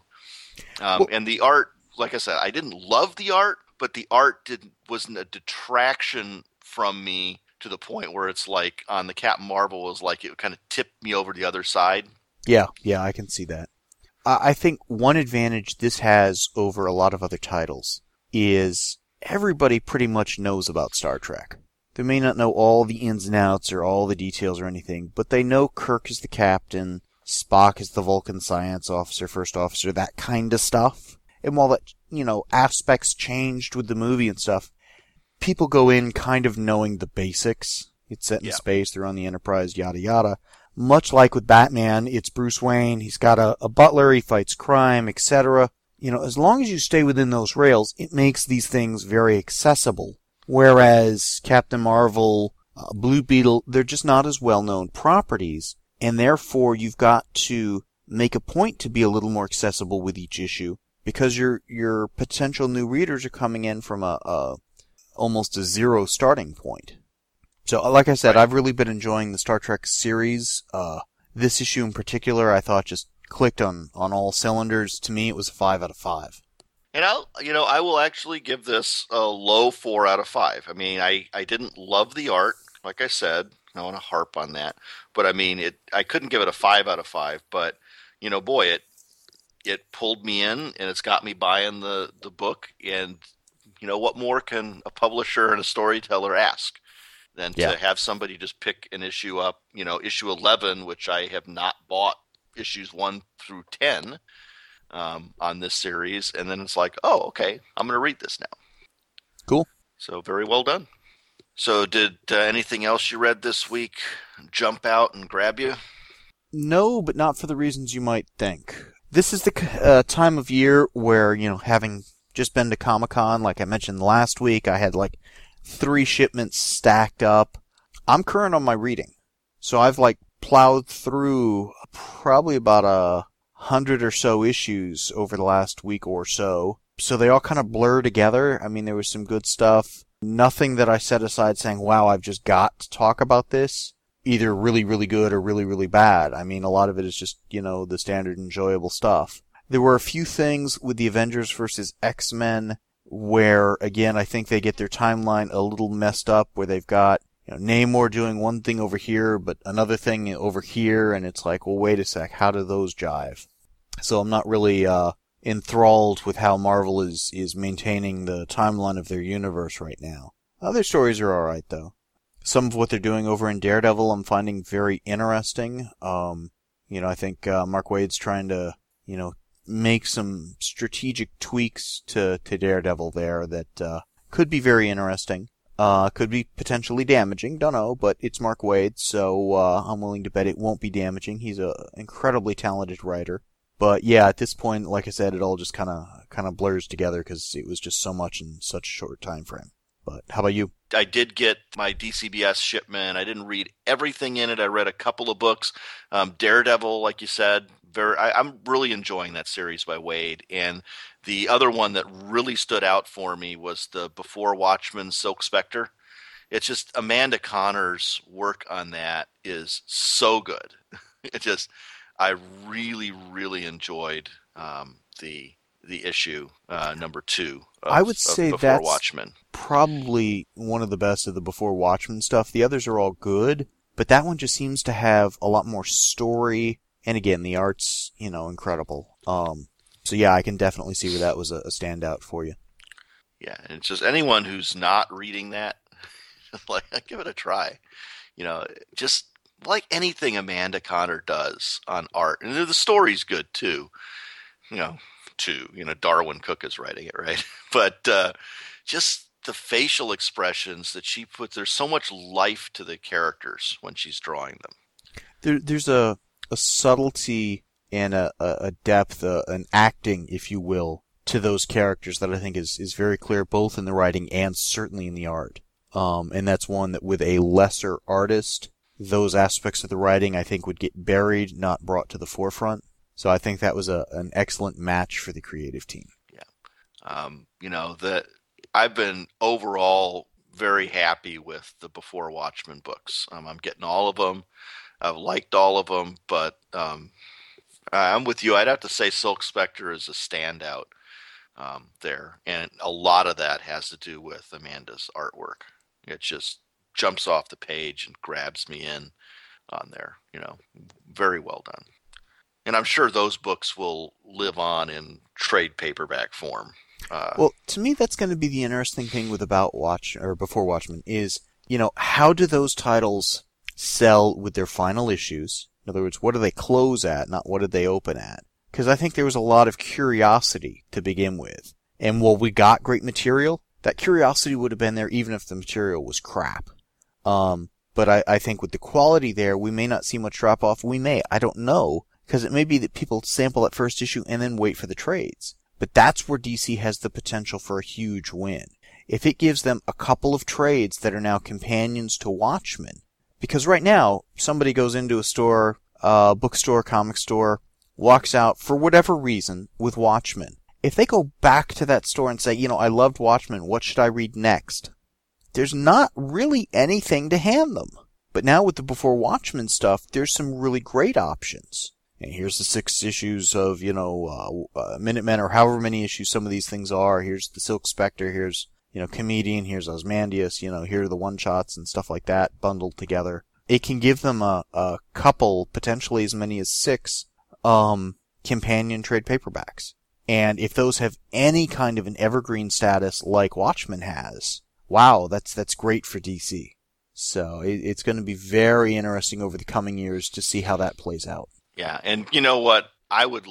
And the art, like I said, I didn't love the art, but the art wasn't a detraction from me to the point where it's like on the Captain Marvel was like it kind of tipped me over the other side. Yeah, I can see that. I think one advantage this has over a lot of other titles is everybody pretty much knows about Star Trek. They may not know all the ins and outs or all the details or anything, but they know Kirk is the captain, Spock is the Vulcan science officer, first officer, that kind of stuff. And while that, aspects changed with the movie and stuff, people go in kind of knowing the basics. It's set in space, they're on the Enterprise, yada yada. Much like with Batman, it's Bruce Wayne, he's got a butler, he fights crime, etc. As long as you stay within those rails, it makes these things very accessible. Whereas Captain Marvel, Blue Beetle, they're just not as well-known properties, and therefore you've got to make a point to be a little more accessible with each issue, because your potential new readers are coming in from almost a zero starting point. So, like I said, I've really been enjoying the Star Trek series. This issue in particular, I thought just clicked on all cylinders. To me, it was a 5 out of 5. And I will actually give this a low 4 out of 5. I mean, I didn't love the art, like I said. I don't want to harp on that, but I mean, I couldn't give it a 5 out of 5. But boy, it pulled me in, and it's got me buying the book. And what more can a publisher and a storyteller ask than to have somebody just pick an issue up? Issue 11, which I have not bought issues 1 through 10. On this series, and then it's like, oh, okay, I'm going to read this now. Cool. So very well done. So did anything else you read this week jump out and grab you? No, but not for the reasons you might think. This is the time of year where, having just been to Comic-Con, like I mentioned last week, I had like 3 shipments stacked up. I'm current on my reading. So I've plowed through probably about 100 or so issues over the last week or so. So they all kind of blur together. I mean, there was some good stuff. Nothing that I set aside saying, wow, I've just got to talk about this. Either really, really good or really, really bad. I mean, a lot of it is just, the standard enjoyable stuff. There were a few things with the Avengers versus X-Men where, again, I think they get their timeline a little messed up, where they've got Namor doing one thing over here, but another thing over here, and it's like, well, wait a sec, how do those jive? So I'm not really enthralled with how Marvel is maintaining the timeline of their universe right now. Other stories are alright, though. Some of what they're doing over in Daredevil I'm finding very interesting. I think Mark Waid's trying to, make some strategic tweaks to Daredevil there that could be very interesting. Could be potentially damaging, don't know, but it's Mark Waid, so I'm willing to bet it won't be damaging. He's an incredibly talented writer. But yeah, at this point, like I said, it all just kind of blurs together because it was just so much in such a short time frame. But how about you? I did get my DCBS shipment. I didn't read everything in it. I read a couple of books. Daredevil, like you said, I'm really enjoying that series by Waid. And the other one that really stood out for me was the Before Watchmen Silk Spectre. It's just Amanda Connor's work on that is so good. I really, really enjoyed the issue number 2. I would say Before that's Watchmen. Probably one of the best of the Before Watchmen stuff. The others are all good, but that one just seems to have a lot more story. And again, the art's incredible. So yeah, I can definitely see where that was a standout for you. Yeah, and it's just anyone who's not reading that, give it a try. Just like anything Amanda Connor does on art, and the story's good too. Darwin Cook is writing it, right? But just the facial expressions that she puts, there's so much life to the characters when she's drawing them. There's a subtlety and a depth, an acting, if you will, to those characters that I think is very clear, both in the writing and certainly in the art. And that's one that with a lesser artist, those aspects of the writing I think would get buried, not brought to the forefront. So I think that was an excellent match for the creative team. Yeah. I've been overall very happy with the Before Watchmen books. I'm getting all of them. I've liked all of them, but I'm with you. I'd have to say Silk Spectre is a standout there, and a lot of that has to do with Amanda's artwork. It just jumps off the page and grabs me in on there. Very well done. And I'm sure those books will live on in trade paperback form. Well, to me, that's going to be the interesting thing with Before Watchmen is, how do those titles sell with their final issues? In other words, what do they close at, not what did they open at? Because I think there was a lot of curiosity to begin with. And while we got great material, that curiosity would have been there even if the material was crap. But I think with the quality there, we may not see much drop off. We may. I don't know. Because it may be that people sample that first issue and then wait for the trades. But that's where DC has the potential for a huge win. If it gives them a couple of trades that are now companions to Watchmen. Because right now, somebody goes into a store, bookstore, comic store, walks out for whatever reason with Watchmen. If they go back to that store and say, I loved Watchmen, what should I read next? There's not really anything to hand them. But now with the Before Watchmen stuff, there's some really great options. And here's the 6 issues of, Minutemen, or however many issues some of these things are. Here's the Silk Spectre, here's, Comedian, here's Ozymandias, here are the one-shots and stuff like that bundled together. It can give them a couple, potentially as many as 6, companion trade paperbacks. And if those have any kind of an evergreen status like Watchmen has, wow, that's great for DC. So it's going to be very interesting over the coming years to see how that plays out. Yeah, and you know what? I would,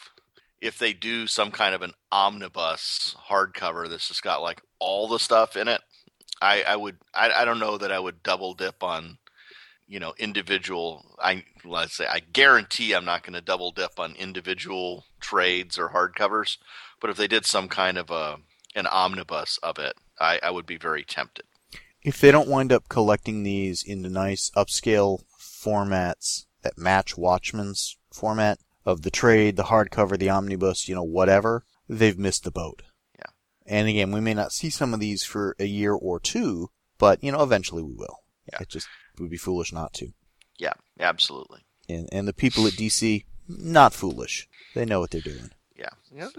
if they do some kind of an omnibus hardcover that's just got like all the stuff in it, I don't know that I would double dip on, individual. Let's say I guarantee I'm not going to double dip on individual trades or hardcovers, but if they did some kind of an omnibus of it, I would be very tempted. If they don't wind up collecting these into nice upscale formats that match Watchmen's format of the trade, the hardcover, the omnibus, whatever, they've missed the boat. Yeah. And again, we may not see some of these for a year or two, but, eventually we will. Yeah. It just would be foolish not to. Yeah, absolutely. And the people at DC, not foolish. They know what they're doing. Yeah.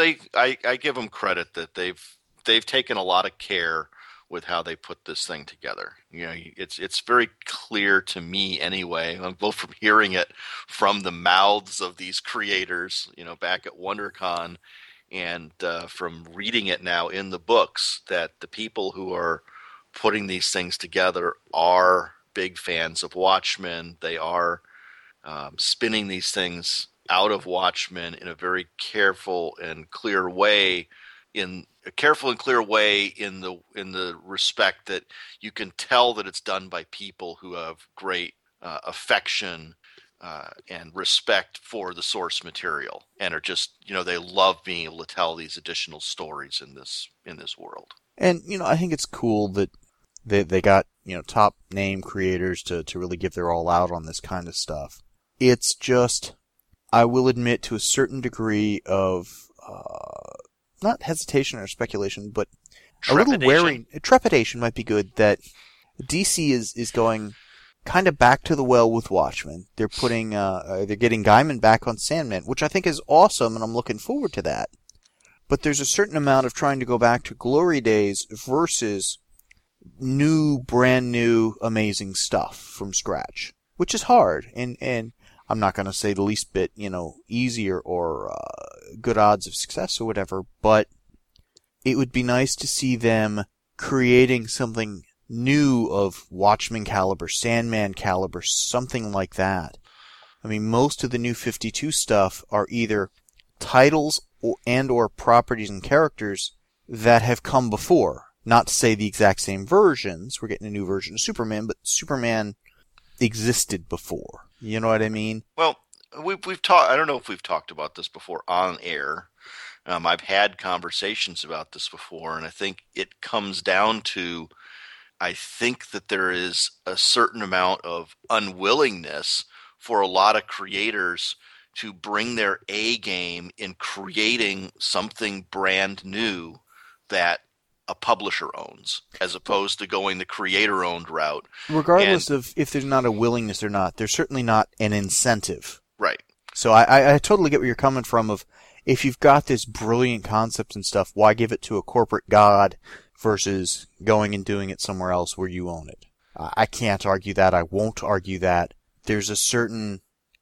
I give them credit that they've taken a lot of care with how they put this thing together. It's very clear to me anyway, both from hearing it from the mouths of these creators, back at WonderCon, and from reading it now in the books, that the people who are putting these things together are big fans of Watchmen. They are spinning these things out of Watchmen in a very careful and clear way, in the respect that you can tell that it's done by people who have great affection and respect for the source material, and are just, they love being able to tell these additional stories in this world. And, I think it's cool that they got, top name creators to really give their all out on this kind of stuff. It's just, I will admit, to a certain degree of, not hesitation or speculation, but a little wary. Trepidation might be good, that DC is going kind of back to the well with Watchmen. They're putting, they're getting Gaiman back on Sandman, which I think is awesome, and I'm looking forward to that. But there's a certain amount of trying to go back to glory days versus brand new, amazing stuff from scratch, which is hard. And I'm not going to say the least bit, easier or good odds of success or whatever, but it would be nice to see them creating something new of Watchmen caliber, Sandman caliber, something like that. I mean, most of the New 52 stuff are either titles or properties and characters that have come before. Not to say the exact same versions. We're getting a new version of Superman, but Superman existed before. You know what I mean? Well, we've talked. I don't know if we've talked about this before on air, I've had conversations about this before, and I think it comes down to, I think that there is a certain amount of unwillingness for a lot of creators to bring their A game in creating something brand new that a publisher owns, as opposed to going the creator-owned route. Regardless of if there's not a willingness or not, there's certainly not an incentive. Right. So I totally get where you're coming from of, if you've got this brilliant concept and stuff, why give it to a corporate god versus going and doing it somewhere else where you own it? I can't argue that. I won't argue that. There's a certain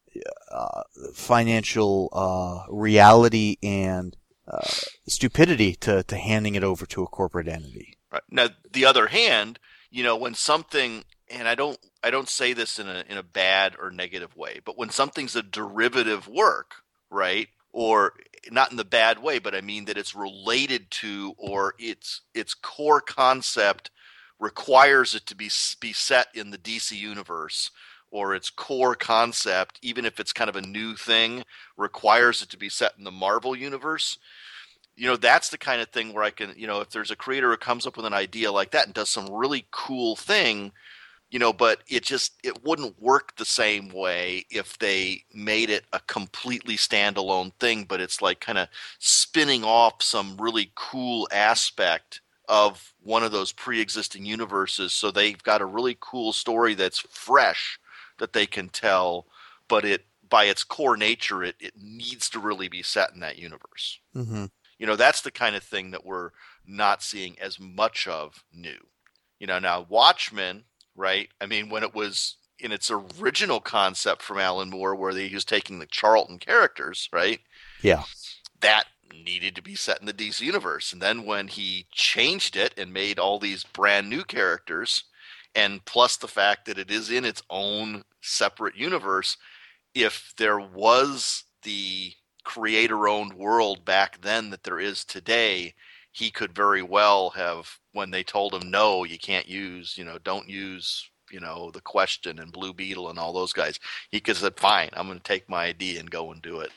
financial reality and stupidity to handing it over to a corporate entity. Right. Now, the other hand, when something, and I don't say this in a bad or negative way, but when something's a derivative work, right? Or not in the bad way, but I mean that it's related to, or its core concept requires it to be set in the DC universe, or its core concept, even if it's kind of a new thing, requires it to be set in the Marvel universe. That's the kind of thing where I can, if there's a creator who comes up with an idea like that and does some really cool thing, but it wouldn't work the same way if they made it a completely standalone thing, but it's like kind of spinning off some really cool aspect of one of those pre-existing universes. So they've got a really cool story that's fresh that they can tell, but by its core nature, it needs to really be set in that universe. Mm-hmm. That's the kind of thing that we're not seeing as much of new. Now Watchmen, right? I mean, when it was in its original concept from Alan Moore, where he was taking the Charlton characters, right? Yeah. That needed to be set in the DC universe. And then when he changed it and made all these brand new characters, and plus the fact that it is in its own separate universe, if there was the creator-owned world back then that there is today, he could very well have, when they told him, no, you can't use, don't use, the Question and Blue Beetle and all those guys, he could have said, fine, I'm going to take my idea and go and do it,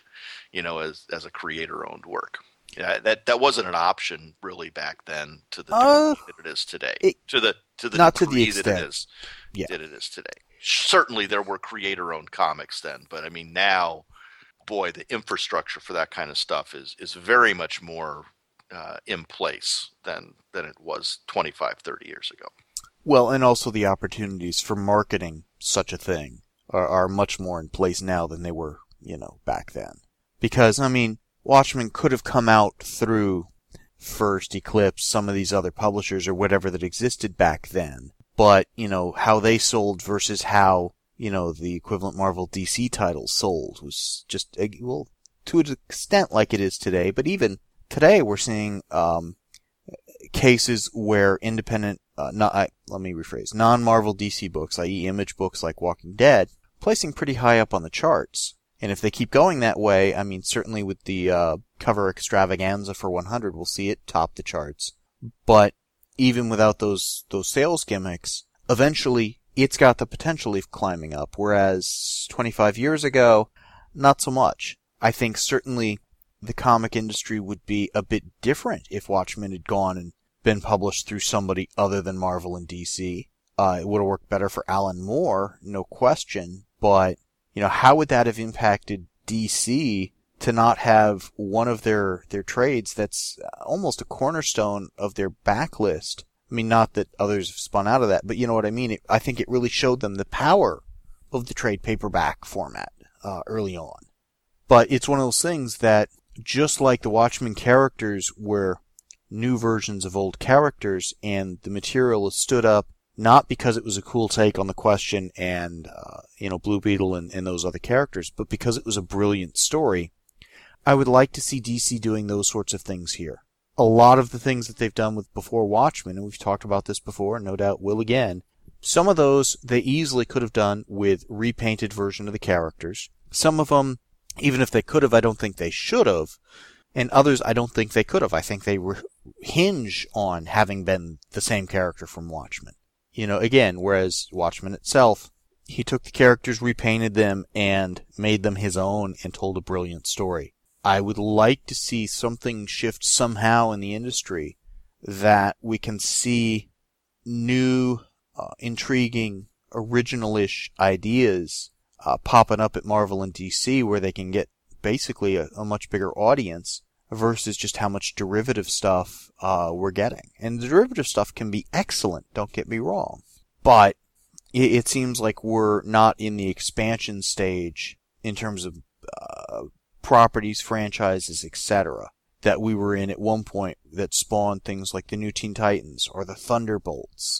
as a creator-owned work. Yeah, that wasn't an option really back then to the degree that it is today. To the not degree to the extent that it is today. Certainly there were creator-owned comics then, but I mean now, boy, the infrastructure for that kind of stuff is very much more in place than it was 25, 30 years ago. Well, and also the opportunities for marketing such a thing are much more in place now than they were, back then. Because, I mean, Watchmen could have come out through First, Eclipse, some of these other publishers or whatever that existed back then. But, how they sold versus how, the equivalent Marvel DC titles sold was just, to an extent like it is today. But even today we're seeing cases where independent, non-Marvel DC books, i.e. Image books like Walking Dead, placing pretty high up on the charts. And if they keep going that way, I mean, certainly with the cover extravaganza for 100, we'll see it top the charts. But even without those sales gimmicks, eventually it's got the potential of climbing up. Whereas 25 years ago, not so much. I think certainly the comic industry would be a bit different if Watchmen had gone and been published through somebody other than Marvel and DC. It would have worked better for Alan Moore, no question, but how would that have impacted DC to not have one of their trades that's almost a cornerstone of their backlist? I mean, not that others have spun out of that, but you know what I mean? I think it really showed them the power of the trade paperback format early on. But it's one of those things that, just like the Watchmen characters were new versions of old characters, and the material is stood up not because it was a cool take on the Question and, Blue Beetle and those other characters, but because it was a brilliant story. I would like to see DC doing those sorts of things here. A lot of the things that they've done with before Watchmen, and we've talked about this before, and no doubt will again, some of those they easily could have done with repainted version of the characters. Some of them, even if they could have, I don't think they should have. And others, I don't think they could have. I think they hinge on having been the same character from Watchmen. Again, whereas Watchmen itself, he took the characters, repainted them, and made them his own and told a brilliant story. I would like to see something shift somehow in the industry that we can see new, intriguing, original-ish ideas popping up at Marvel and DC where they can get basically a much bigger audience versus just how much derivative stuff we're getting. And the derivative stuff can be excellent, don't get me wrong. But it seems like we're not in the expansion stage in terms of properties, franchises, etc. that we were in at one point that spawned things like the new Teen Titans or the Thunderbolts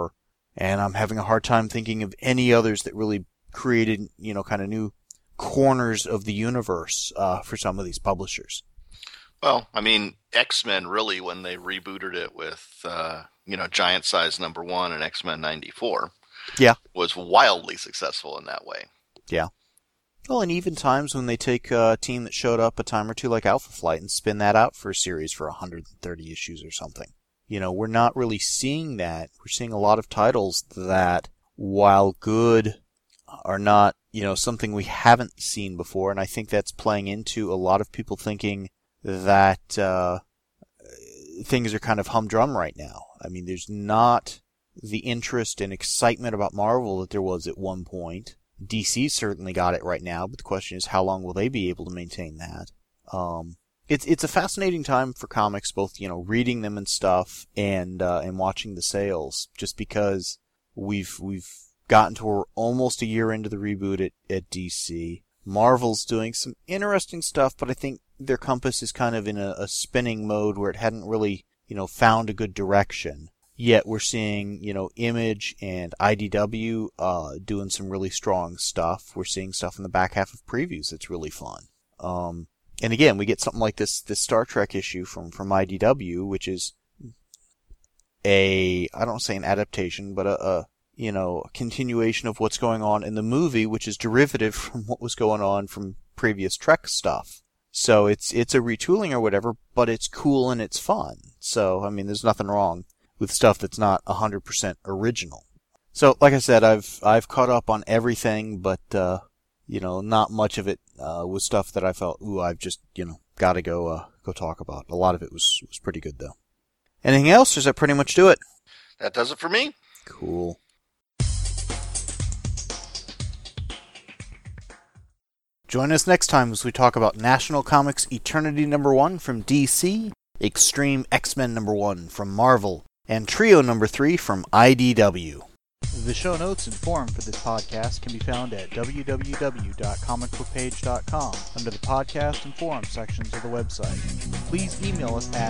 and I'm having a hard time thinking of any others that really created, kind of new corners of the universe for some of these publishers. Well, I mean, X-Men really, when they rebooted it with, Giant Size #1 and X-Men 94, was wildly successful in that way. Yeah. Well, and even times when they take a team that showed up a time or two like Alpha Flight and spin that out for a series for 130 issues or something. We're not really seeing that. We're seeing a lot of titles that, while good, are not, something we haven't seen before, and I think that's playing into a lot of people thinking that things are kind of humdrum right now. I mean, there's not the interest and excitement about Marvel that there was at one point. DC certainly got it right now, but the question is how long will they be able to maintain that? It's a fascinating time for comics, both, reading them and stuff and watching the sales, just because we've gotten to we're almost a year into the reboot at DC. Marvel's doing some interesting stuff, but I think their compass is kind of in a spinning mode where it hadn't really, found a good direction. Yet we're seeing, Image and IDW doing some really strong stuff. We're seeing stuff in the back half of previews that's really fun. And again, we get something like this Star Trek issue from IDW, which is I don't want to say an adaptation, but a continuation of what's going on in the movie, which is derivative from what was going on from previous Trek stuff. So it's a retooling or whatever, but it's cool and it's fun. So, I mean, there's nothing wrong with stuff that's not 100% original. So, like I said, I've caught up on everything, but, not much of it, was stuff that I felt, I've just, gotta go talk about. A lot of it was pretty good, though. Anything else, or does that pretty much do it? That does it for me. Cool. Join us next time as we talk about National Comics Eternity #1 from DC, Extreme X-Men #1 from Marvel, and Trio #3 from IDW. The show notes and forum for this podcast can be found at www.comicbookpage.com under the podcast and forum sections of the website. Please email us at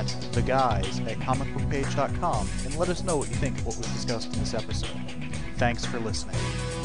theguys@comicbookpage.com and let us know what you think of what was discussed in this episode. Thanks for listening.